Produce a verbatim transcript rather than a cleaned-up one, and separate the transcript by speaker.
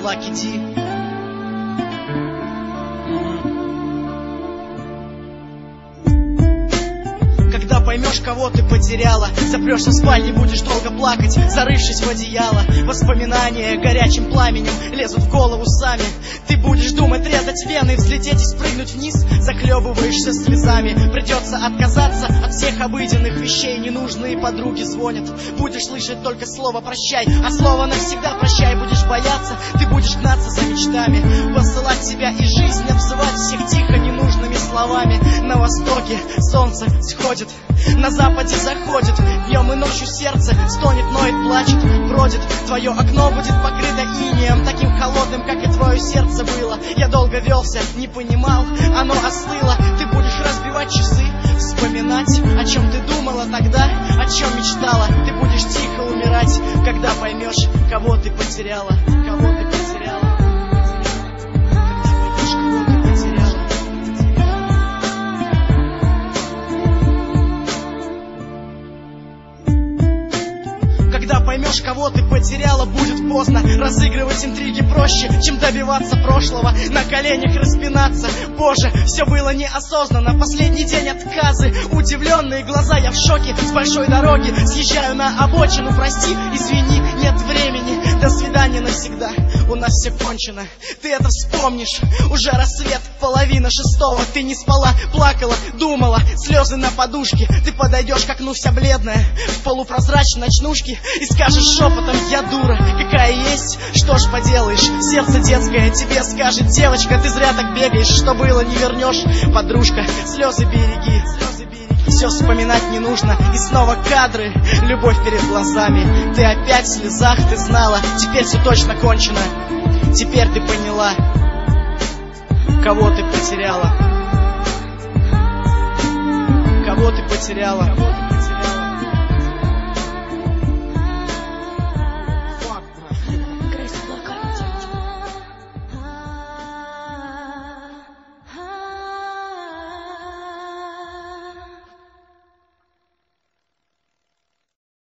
Speaker 1: luck, иди. Когда поймешь, кого ты потеряла, запрешься в спальне, будешь долго плакать, зарывшись в одеяло. Воспоминания горячим пламенем лезут в голову сами. Ты будешь думать, резать вены, взлететь и спрыгнуть вниз. Захлебываешься слезами, придется отказаться от всех обыденных вещей. Ненужные подруги звонят, будешь слышать только слово «прощай», а слово «навсегда прощай» будешь бояться. Ты будешь гнаться за мечтами, посылать себя и жизнь, обзывать всех тихо ненужными словами. На востоке солнце сходит, на западе заходит, днем и ночью сердце стонет, ноет, плачет, бродит. Твое окно будет покрыто инеем, таким холодным, как и твое сердце было. Я долго велся, не понимал, оно остыло. Ты будешь разбивать часы, вспоминать, о чем ты думала тогда, о чем мечтала. Ты будешь тихо умирать, когда поймешь, кого ты потеряла, кого ты потеряла. Когда поймешь, кого ты потеряла, будет поздно. Разыгрывать интриги проще, чем добиваться прошлого. На коленях распинаться, боже, все было неосознанно. Последний день отказы, удивленные глаза, я в шоке. С большой дороги съезжаю на обочину, прости, извини, нет времени. До свидания навсегда, у нас все кончено. Ты это вспомнишь, уже рассвет, половина шестого. Ты не спала, плакала, думала, слезы на подушке. Ты подойдешь к окну вся бледная, в полупрозрачной ночнушке, и скажешь шепотом: я дура, какая есть, что ж поделаешь. Сердце детское тебе скажет: девочка, ты зря так бегаешь, что было не вернешь. Подружка, слезы береги, все вспоминать не нужно. И снова кадры, любовь перед глазами. Ты опять в слезах, ты знала, теперь все точно кончено. Теперь ты поняла, кого ты потеряла, кого ты потеряла.